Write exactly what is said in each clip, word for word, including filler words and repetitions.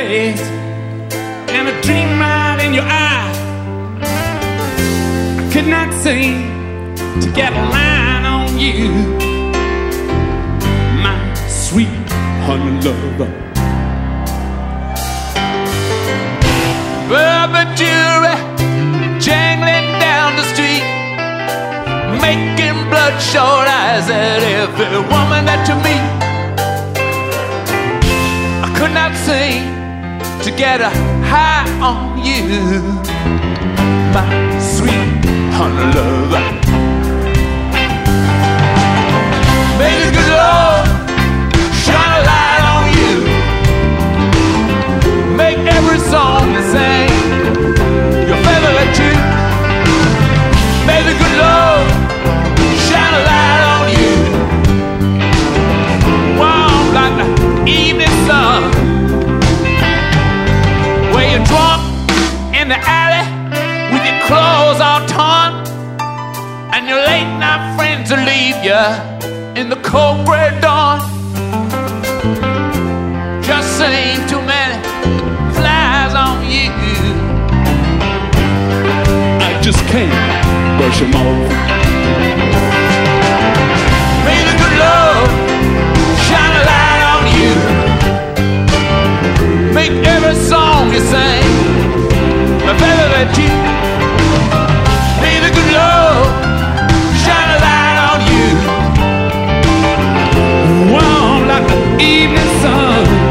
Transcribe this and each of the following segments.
face and a dream right in your eye. I could not seem to get a line on you, my sweet honey lover. Rubber jewelry jangling down the street, making bloodshot eyes at every woman that you meet. I could not seem to get a high on you, my sweet honey lover. May the good Lord shine a light on you, make every song you sing your favorite tune. May the good Lord shine a light on you, warm like the evening sun. Where you're drunk in the alley with your clothes all torn, and your late night friends will leave you in the cold gray dawn. Just seen too many flies on you, I just can't brush them off. May the good Lord shine a light on you, make every song you sing my favorite tune. May the good Lord shine a light on you, warm like the evening sun.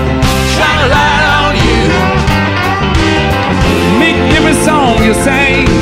Sing